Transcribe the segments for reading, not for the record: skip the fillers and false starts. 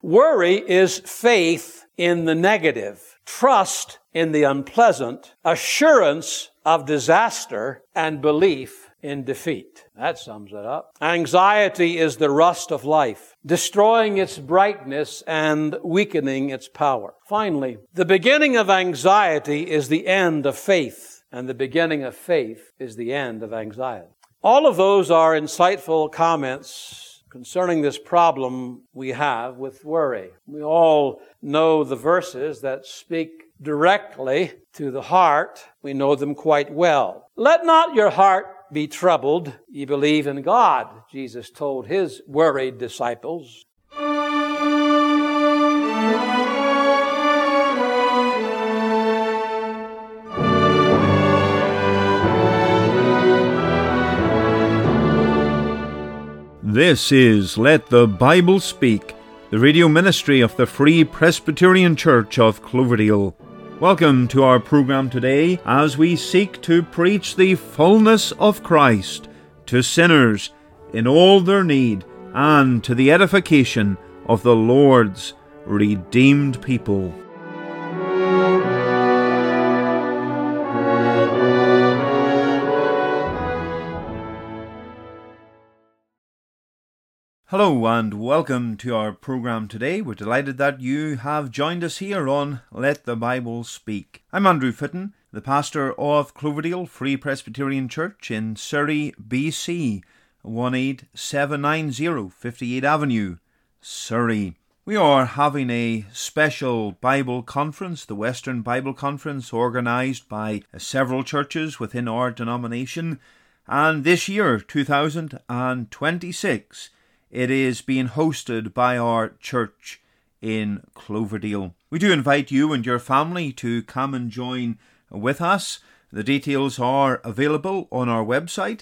Worry is faith in the negative, trust in the unpleasant, assurance of disaster, and belief in defeat. That sums it up. Anxiety is the rust of life, destroying its brightness and weakening its power. Finally, the beginning of anxiety is the end of faith, and the beginning of faith is the end of anxiety. All of those are insightful comments concerning this problem we have with worry. We all know the verses that speak directly to the heart. We know them quite well. Let not your heart be troubled. Ye believe in God, Jesus told his worried disciples. This is Let the Bible Speak, the radio ministry of the Free Presbyterian Church of Cloverdale. Welcome to our program today as we seek to preach the fullness of Christ to sinners in all their need and to the edification of the Lord's redeemed people. Hello and welcome to our program today. We're delighted that you have joined us here on Let the Bible Speak. I'm Andrew Fitton, the pastor of Cloverdale Free Presbyterian Church in Surrey, BC, 18790 58 Avenue, Surrey. We are having a special Bible conference, the Western Bible Conference, organised by several churches within our denomination, and this year, 2026, it is being hosted by our church in Cloverdale. We do invite you and your family to come and join with us. The details are available on our website,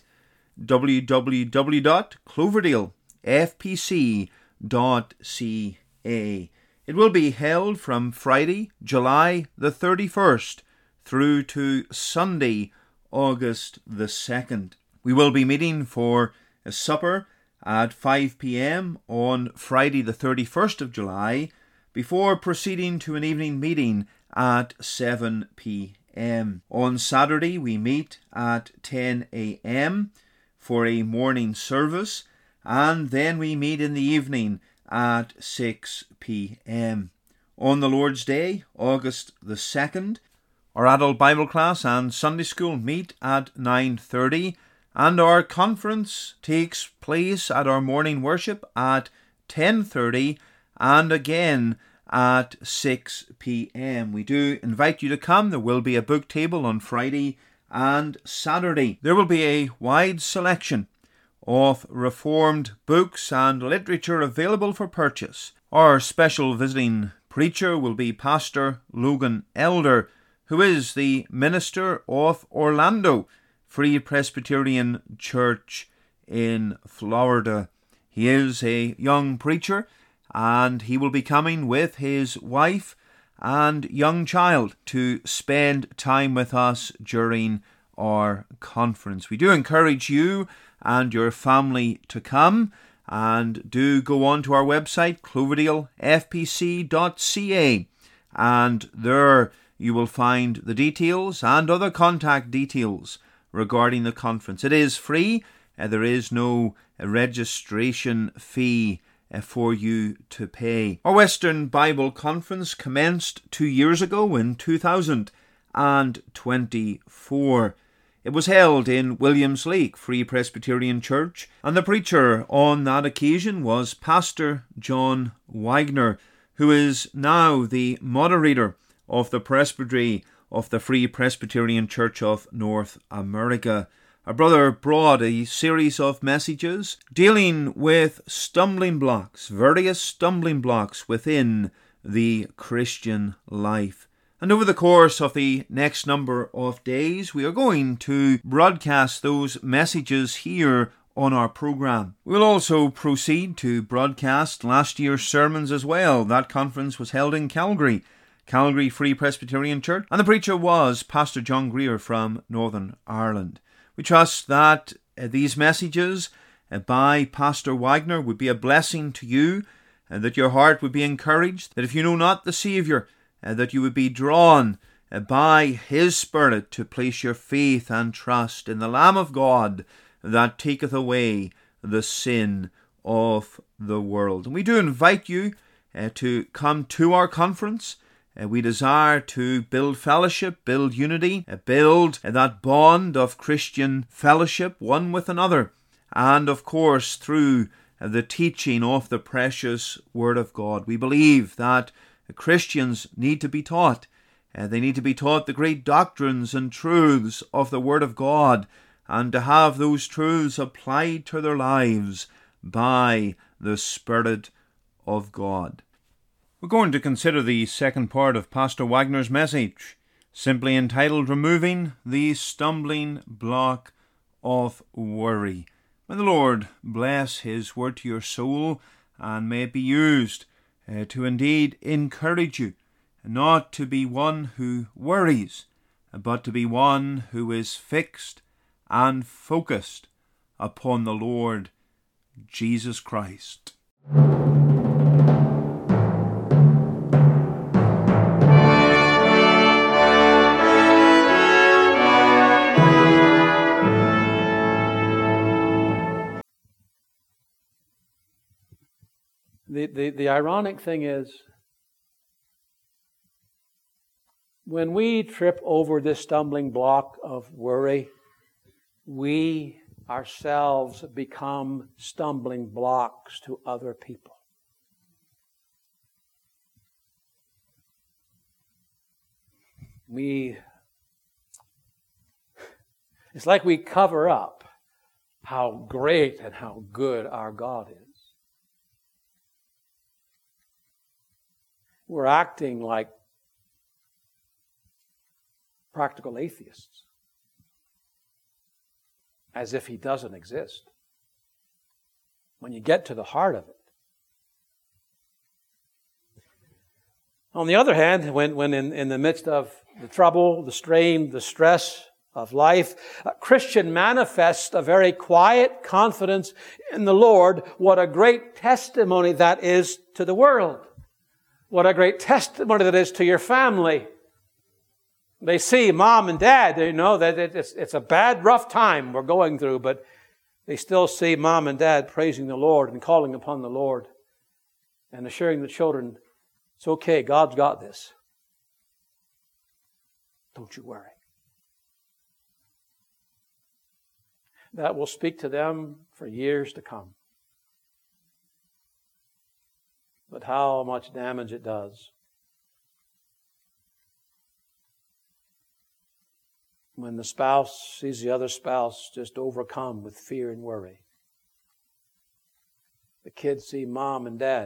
www.cloverdalefpc.ca. It will be held from Friday, July the 31st through to Sunday, August the 2nd. We will be meeting for a supper at 5 p.m. on Friday the 31st of July, before proceeding to an evening meeting at 7 p.m. On Saturday we meet at 10 a.m. for a morning service, and then we meet in the evening at 6 p.m. On the Lord's Day, August the 2nd, our adult Bible class and Sunday school meet at 9:30, and our conference takes place at our morning worship at 10:30 and again at 6 p.m. We do invite you to come. There will be a book table on Friday and Saturday. There will be a wide selection of Reformed books and literature available for purchase. Our special visiting preacher will be Pastor Logan Elder, who is the minister of Orlando Free Presbyterian Church in Florida. He is a young preacher, and he will be coming with his wife and young child to spend time with us during our conference. We do encourage you and your family to come, and do go on to our website, cloverdalefpc.ca, and there you will find the details and other contact details regarding the conference. It is free. There is no registration fee for you to pay. Our Western Bible Conference commenced 2 years ago in 2024. It was held in Williams Lake Free Presbyterian Church, and the preacher on that occasion was Pastor John Wagner, who is now the moderator of the presbytery of the Free Presbyterian Church of North America. Our brother brought a series of messages dealing with stumbling blocks, various stumbling blocks within the Christian life. And over the course of the next number of days, we are going to broadcast those messages here on our program. We'll also proceed to broadcast last year's sermons as well. That conference was held in Calgary Free Presbyterian Church, and the preacher was Pastor John Greer from Northern Ireland. We trust that these messages by Pastor Wagner would be a blessing to you and that your heart would be encouraged, that if you know not the Saviour, that you would be drawn by His Spirit to place your faith and trust in the Lamb of God that taketh away the sin of the world. And we do invite you to come to our conference. We desire to build fellowship, build unity, build that bond of Christian fellowship one with another, and of course through the teaching of the precious Word of God. We believe that Christians need to be taught. They need to be taught the great doctrines and truths of the Word of God, and to have those truths applied to their lives by the Spirit of God. We're going to consider the second part of Pastor Wagner's message, simply entitled Removing the Stumbling Block of Worry. May the Lord bless His word to your soul, and may it be used to indeed encourage you, not to be one who worries, but to be one who is fixed and focused upon the Lord Jesus Christ. The ironic thing is, when we trip over this stumbling block of worry, we ourselves become stumbling blocks to other people. It's like we cover up how great and how good our God is. We're acting like practical atheists, as if He doesn't exist, when you get to the heart of it. On the other hand, when in the midst of the trouble, the strain, the stress of life, a Christian manifests a very quiet confidence in the Lord. What a great testimony that is to the world. What a great testimony that is to your family. They see mom and dad, they know that it's a bad, rough time we're going through, but they still see mom and dad praising the Lord and calling upon the Lord and assuring the children, it's okay, God's got this. Don't you worry. That will speak to them for years to come. But how much damage it does when the spouse sees the other spouse just overcome with fear and worry. The kids see mom and dad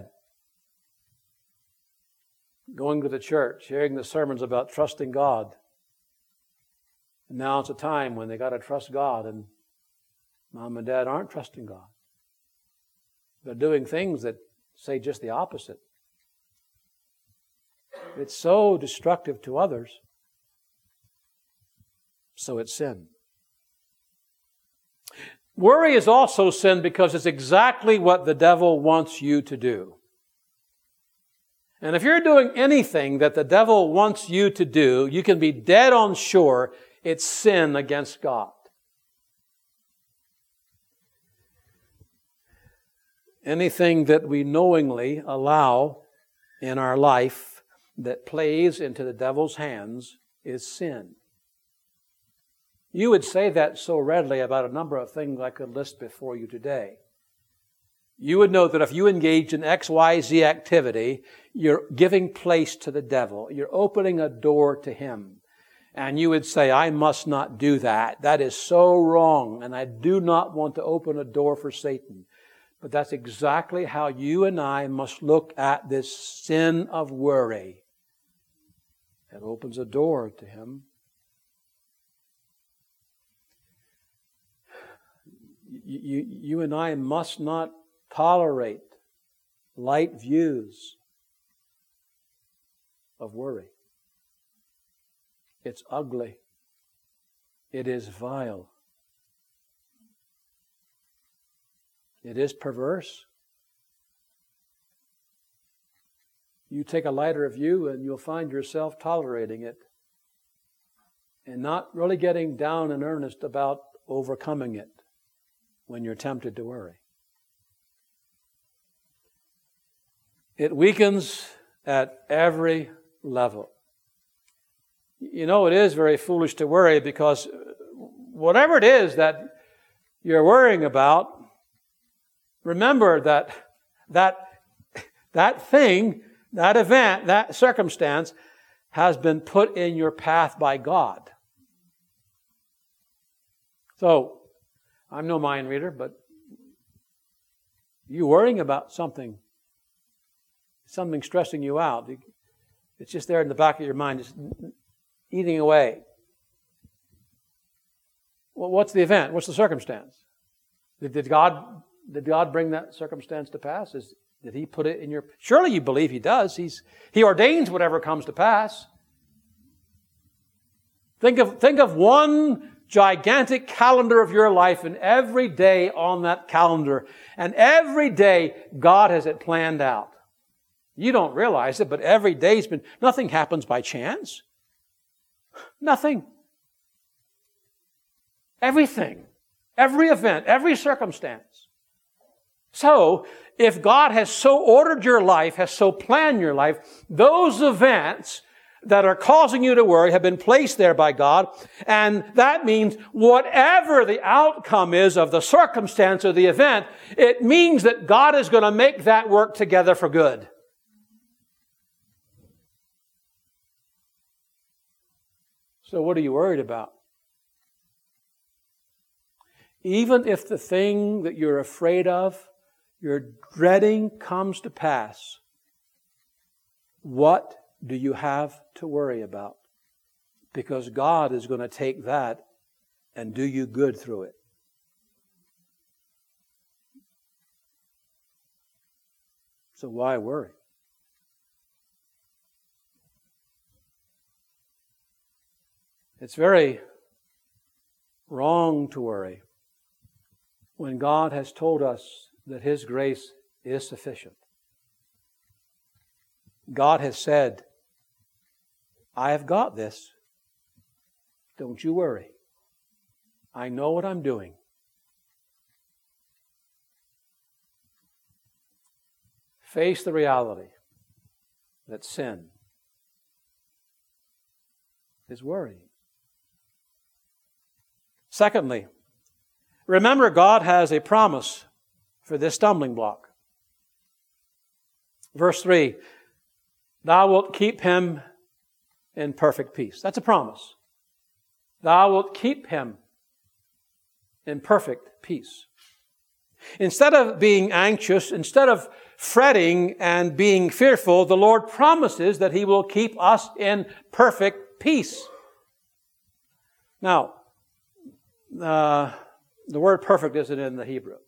going to the church, hearing the sermons about trusting God. And now it's a time when they got to trust God, and mom and dad aren't trusting God. They're doing things that say just the opposite. It's so destructive to others, so it's sin. Worry is also sin because it's exactly what the devil wants you to do. And if you're doing anything that the devil wants you to do, you can be dead on sure it's sin against God. Anything that we knowingly allow in our life that plays into the devil's hands is sin. You would say that so readily about a number of things I could list before you today. You would know that if you engage in XYZ activity, you're giving place to the devil. You're opening a door to him. And you would say, I must not do that. That is so wrong, and I do not want to open a door for Satan. But that's exactly how you and I must look at this sin of worry. It opens a door to him. You and I must not tolerate light views of worry. It's ugly. It is vile. It is perverse. You take a lighter view and you'll find yourself tolerating it and not really getting down in earnest about overcoming it when you're tempted to worry. It weakens at every level. You know, it is very foolish to worry because whatever it is that you're worrying about, remember that thing, that event, that circumstance has been put in your path by God. So, I'm no mind reader, but you worrying about something stressing you out. It's just there in the back of your mind, just eating away. Well, what's the event? What's the circumstance? Did God bring that circumstance to pass? Did He put it in your... Surely you believe He does. He ordains whatever comes to pass. Think of one gigantic calendar of your life, and every day on that calendar, and every day God has it planned out. You don't realize it, but every day's been... Nothing happens by chance. Nothing. Everything. Every event. Every circumstance. So, if God has so ordered your life, has so planned your life, those events that are causing you to worry have been placed there by God, and that means whatever the outcome is of the circumstance or the event, it means that God is going to make that work together for good. So what are you worried about? Even if the thing that you're afraid of, you're dreading, comes to pass, what do you have to worry about? Because God is going to take that and do you good through it. So why worry? It's very wrong to worry when God has told us that His grace is sufficient. God has said, I have got this. Don't you worry. I know what I'm doing. Face the reality that sin is worrying. Secondly, remember God has a promise for this stumbling block. Verse 3, Thou wilt keep him in perfect peace. That's a promise. Thou wilt keep him in perfect peace. Instead of being anxious, instead of fretting and being fearful, the Lord promises that He will keep us in perfect peace. Now, the word perfect isn't in the Hebrew.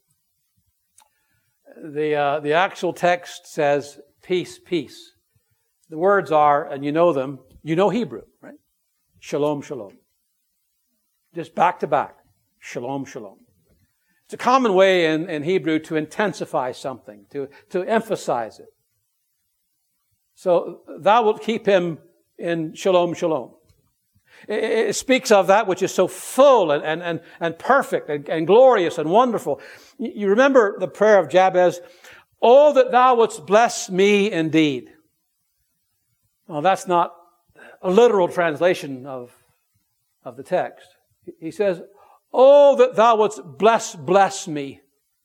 The actual text says peace, peace. The words are, and you know them, you know Hebrew, right? Shalom, shalom. Just back to back. Shalom, shalom. It's a common way in Hebrew to intensify something, to emphasize it. So, thou wilt keep him in shalom, shalom. It speaks of that which is so full and perfect and glorious and wonderful. You remember the prayer of Jabez, Oh, that thou wouldst bless me indeed. Well, that's not a literal translation of the text. He says, Oh, that thou wouldst bless me.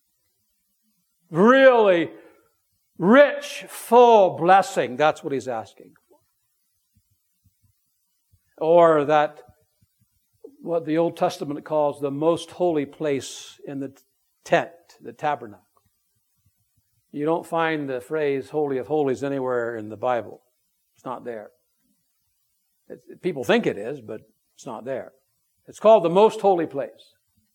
Really rich, full blessing. That's what he's asking. Or that, what the Old Testament calls the most holy place in the tent, the tabernacle. You don't find the phrase Holy of Holies anywhere in the Bible. It's not there. People think it is, but it's not there. It's called the most holy place.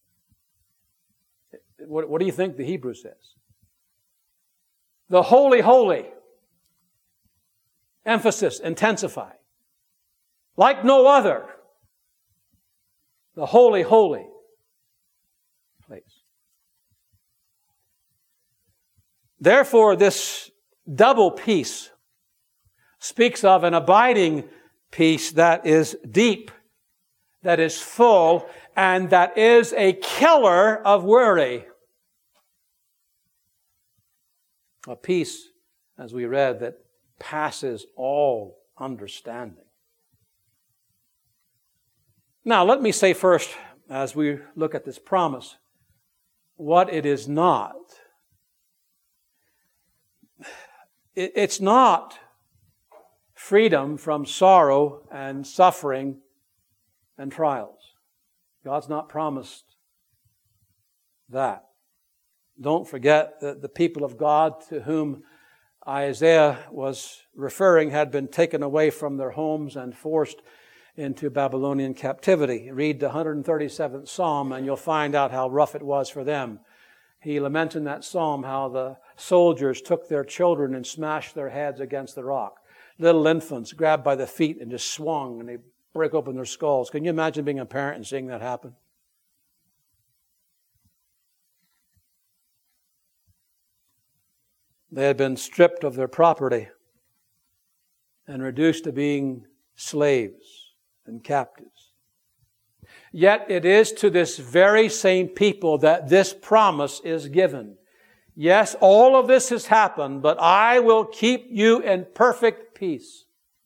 What do you think the Hebrew says? The holy, holy. Emphasis, intensify. Like no other. The holy, holy place. Therefore, this double peace speaks of an abiding peace that is deep, that is full, and that is a killer of worry. A peace, as we read, that passes all understanding. Now, let me say first, as we look at this promise, what it is not. It's not freedom from sorrow and suffering and trials. God's not promised that. Don't forget that the people of God to whom Isaiah was referring had been taken away from their homes and forced into Babylonian captivity. Read the 137th Psalm and you'll find out how rough it was for them. He laments in that psalm how the soldiers took their children and smashed their heads against the rock. Little infants grabbed by the feet and just swung and they break open their skulls. Can you imagine being a parent and seeing that happen? They had been stripped of their property and reduced to being slaves and captives. Yet it is to this very same people that this promise is given. Yes, all of this has happened, but I will keep you in perfect peace.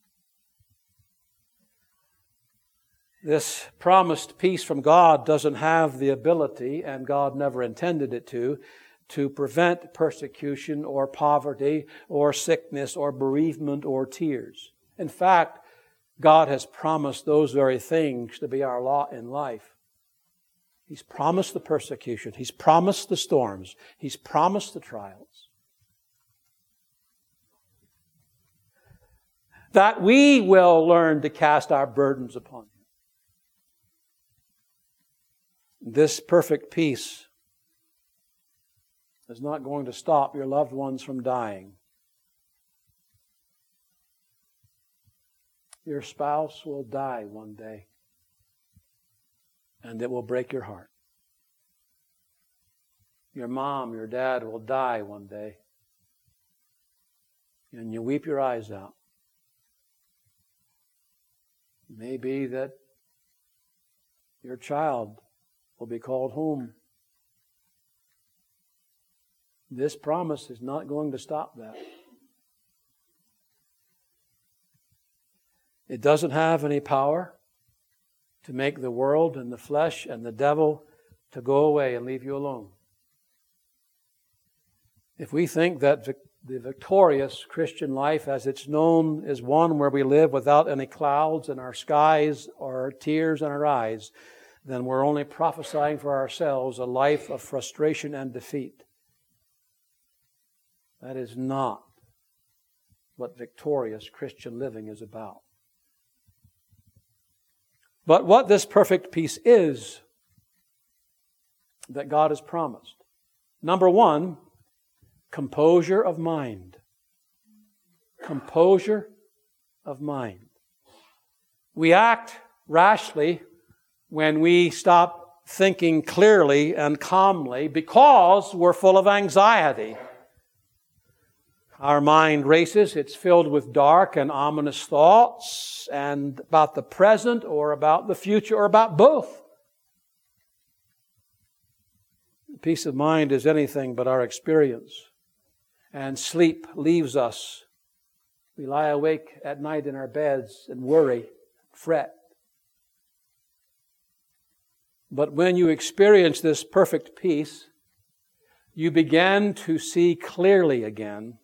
This promised peace from God doesn't have the ability, and God never intended it to prevent persecution or poverty or sickness or bereavement or tears. In fact, God has promised those very things to be our lot in life. He's promised the persecution. He's promised the storms. He's promised the trials. That we will learn to cast our burdens upon Him. This perfect peace is not going to stop your loved ones from dying. Your spouse will die one day, and it will break your heart. Your mom, your dad will die one day, and you weep your eyes out. It may be that your child will be called home. This promise is not going to stop that. It doesn't have any power to make the world and the flesh and the devil to go away and leave you alone. If we think that the victorious Christian life as it's known is one where we live without any clouds in our skies or tears in our eyes, then we're only prophesying for ourselves a life of frustration and defeat. That is not what victorious Christian living is about. But what this perfect peace is that God has promised. Number one, composure of mind. Composure of mind. We act rashly when we stop thinking clearly and calmly because we're full of anxiety. Our mind races. It's filled with dark and ominous thoughts and about the present or about the future or about both. Peace of mind is anything but our experience. And sleep leaves us. We lie awake at night in our beds and worry, fret. But when you experience this perfect peace, you begin to see clearly again.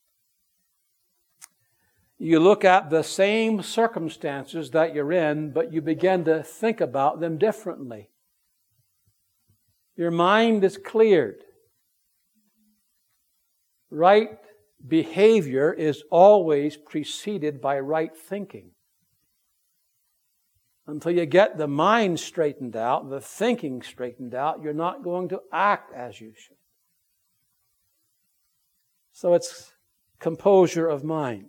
You look at the same circumstances that you're in, but you begin to think about them differently. Your mind is cleared. Right behavior is always preceded by right thinking. Until you get the mind straightened out, the thinking straightened out, you're not going to act as you should. So it's composure of mind.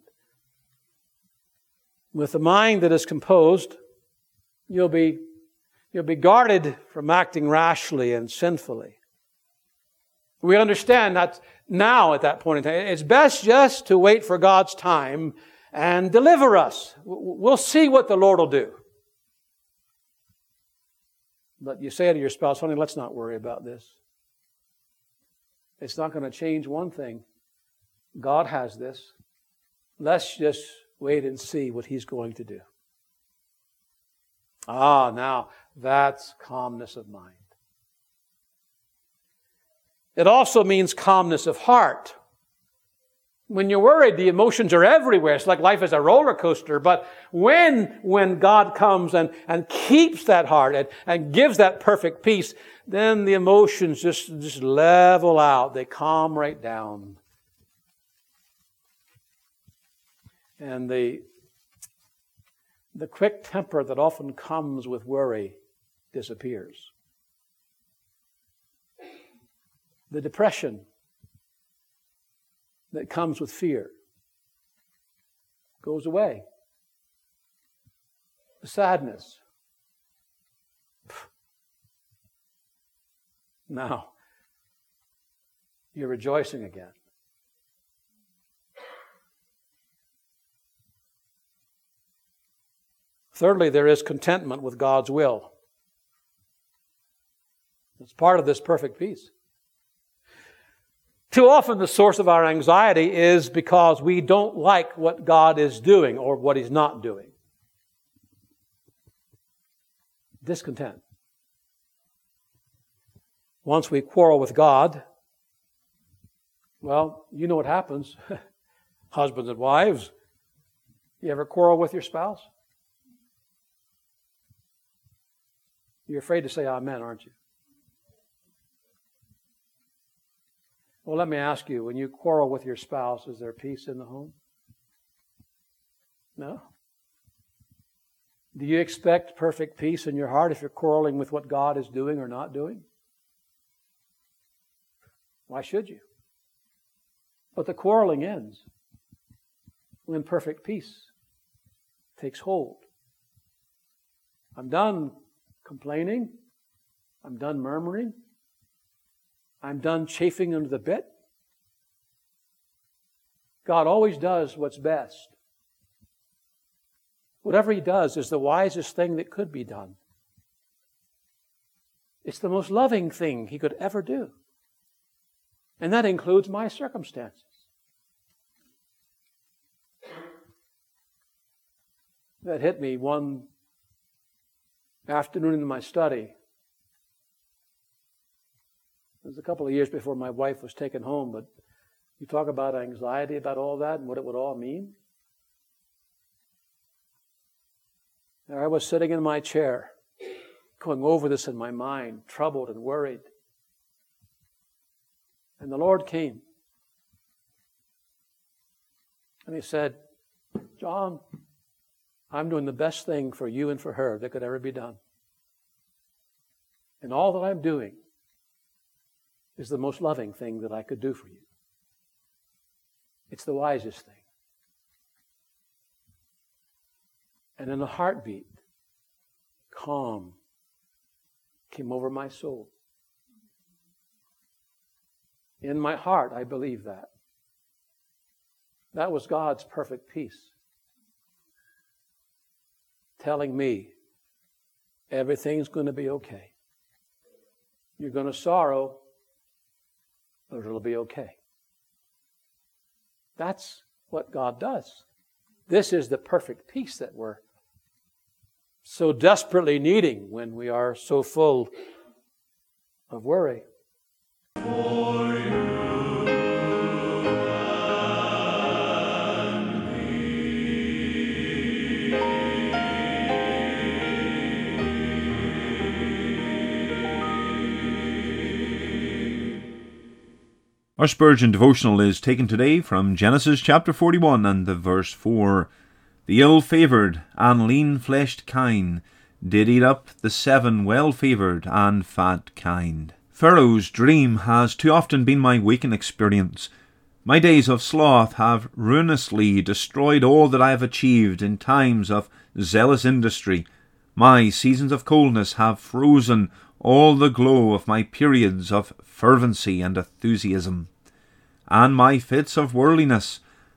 With a mind that is composed, you'll be guarded from acting rashly and sinfully. We understand that now at that point in time, it's best just to wait for God's time and deliver us. We'll see what the Lord will do. But you say to your spouse, honey, let's not worry about this. It's not going to change one thing. God has this. Let's just wait and see what He's going to do. Now that's calmness of mind. It also means calmness of heart. When you're worried, the emotions are everywhere. It's like life is a roller coaster. But when God comes and keeps that heart and gives that perfect peace, then the emotions just level out. They calm right down. And the quick temper that often comes with worry disappears. The depression that comes with fear goes away. The sadness. Now, you're rejoicing again. Thirdly, there is contentment with God's will. It's part of this perfect peace. Too often the source of our anxiety is because we don't like what God is doing or what He's not doing. Discontent. Once we quarrel with God, well, you know what happens. Husbands and wives, you ever quarrel with your spouse? You're afraid to say amen, aren't you? Well, let me ask you, when you quarrel with your spouse, is there peace in the home? No. Do you expect perfect peace in your heart if you're quarreling with what God is doing or not doing? Why should you? But the quarreling ends when perfect peace takes hold. I'm done complaining. I'm done murmuring. I'm done chafing under the bit. God always does what's best. Whatever He does is the wisest thing that could be done. It's the most loving thing He could ever do. And that includes my circumstances. That hit me one afternoon in my study. It was a couple of years before my wife was taken home, but you talk about anxiety about all that and what it would all mean. There I was sitting in my chair, going over this in my mind, troubled and worried. And the Lord came. And He said, John, I'm doing the best thing for you and for her that could ever be done. And all that I'm doing is the most loving thing that I could do for you. It's the wisest thing. And in a heartbeat, calm came over my soul. In my heart, I believe that. That was God's perfect peace. Telling me, everything's going to be okay. You're going to sorrow, but it'll be okay. That's what God does. This is the perfect peace that we're so desperately needing when we are so full of worry. For you and me. Our Spurgeon devotional is taken today from Genesis chapter 41 and the verse 4. The ill-favoured and lean-fleshed kine did eat up the 7 well-favoured and fat kine. Pharaoh's dream has too often been my waking experience. My days of sloth have ruinously destroyed all that I have achieved in times of zealous industry. My seasons of coldness have frozen all the glow of my periods of fervency and enthusiasm. And my fits of worldliness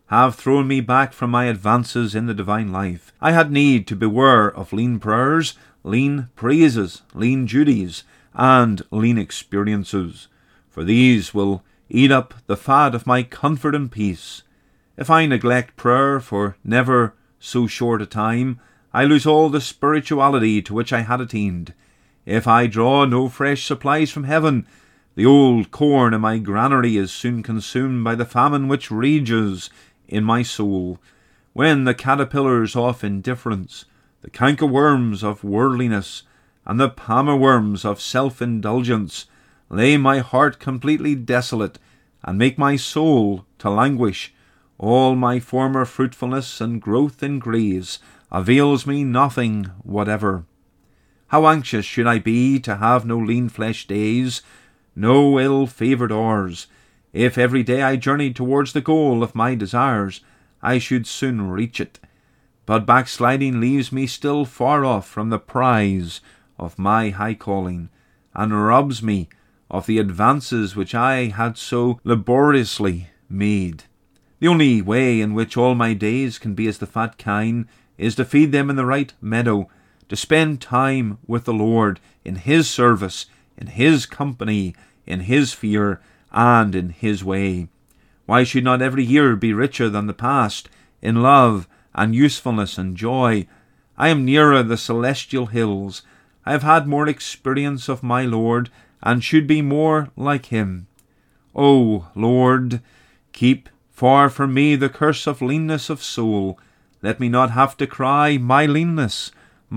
have thrown me back from my advances in the divine life. I had need to beware of lean prayers, lean praises, lean duties, and lean experiences, for these will eat up the fat of my comfort and peace. If I neglect prayer for never so short a time, I lose all the spirituality to which I had attained. If I draw no fresh supplies from heaven, the old corn in my granary is soon consumed by the famine which rages in my soul, when the caterpillars of indifference, the cankerworms of worldliness, and the palmerworms of self-indulgence lay my heart completely desolate, and make my soul to languish. All my former fruitfulness and growth in grace avails me nothing whatever. How anxious should I be to have no lean flesh days, no ill-favoured hours. If every day I journeyed towards the goal of my desires, I should soon reach it. But backsliding leaves me still far off from the prize of my high calling, and robs me of the advances which I had so laboriously made. The only way in which all my days can be as the fat kine is to feed them in the right meadow, to spend time with the Lord in His service, in His company, in His fear, and in His way. Why should not every year be richer than the past, in love and usefulness and joy? I am nearer the celestial hills. I have had more experience of my Lord, and should be more like Him. O Lord, keep far from me the curse of leanness of soul. Let me not have to cry, my leanness,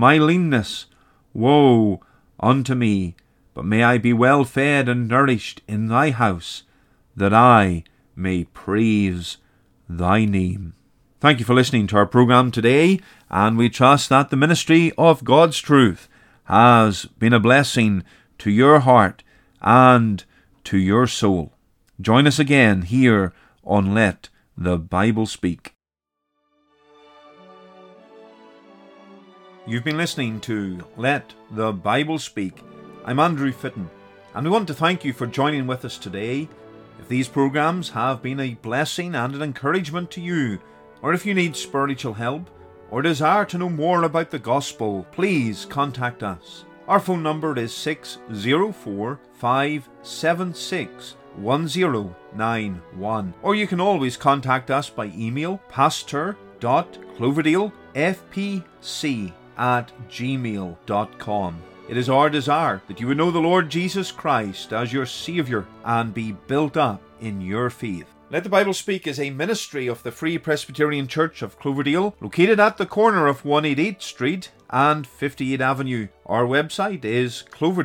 woe unto me. But may I be well fed and nourished in Thy house, that I may praise Thy name. Thank you for listening to our program today, and we trust that the ministry of God's truth has been a blessing to your heart and to your soul. Join us again here on Let the Bible Speak. You've been listening to Let the Bible Speak. I'm Andrew Fitton, and we want to thank you for joining with us today. If these programs have been a blessing and an encouragement to you, or if you need spiritual help, or desire to know more about the gospel, please contact us. Our phone number is 604-576-1091, or you can always contact us by email, pastor.cloverdalefpc@gmail.com. It is our desire that you would know the Lord Jesus Christ as your Saviour and be built up in your faith. Let the Bible Speak is a ministry of the Free Presbyterian Church of Cloverdale, located at the corner of 188 Street and 58 Avenue. Our website is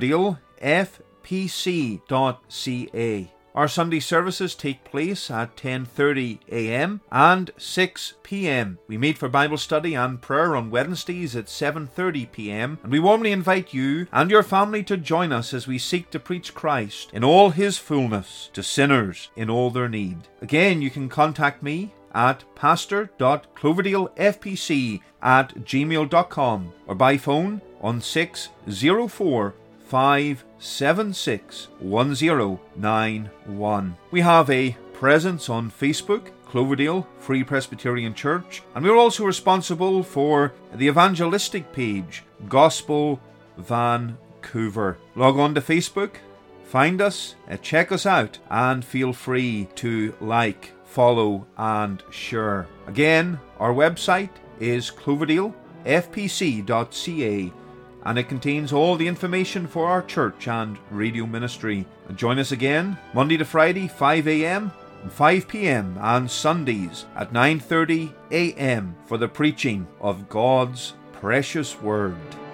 cloverdalefpc.ca. Our Sunday services take place at 10:30 a.m. and 6 p.m. We meet for Bible study and prayer on Wednesdays at 7:30 p.m. and we warmly invite you and your family to join us as we seek to preach Christ in all His fullness to sinners in all their need. Again, you can contact me at pastor.cloverdalefpc@gmail.com or by phone on 604-576-1091. We have a presence on Facebook, Cloverdale Free Presbyterian Church, and we're also responsible for the evangelistic page, Gospel Vancouver. Log on to Facebook, find us, check us out, and feel free to like, follow, and share. Again, our website is cloverdalefpc.ca, and it contains all the information for our church and radio ministry. And join us again Monday to Friday, 5 a.m. and 5 p.m. and Sundays at 9:30 a.m. for the preaching of God's precious Word.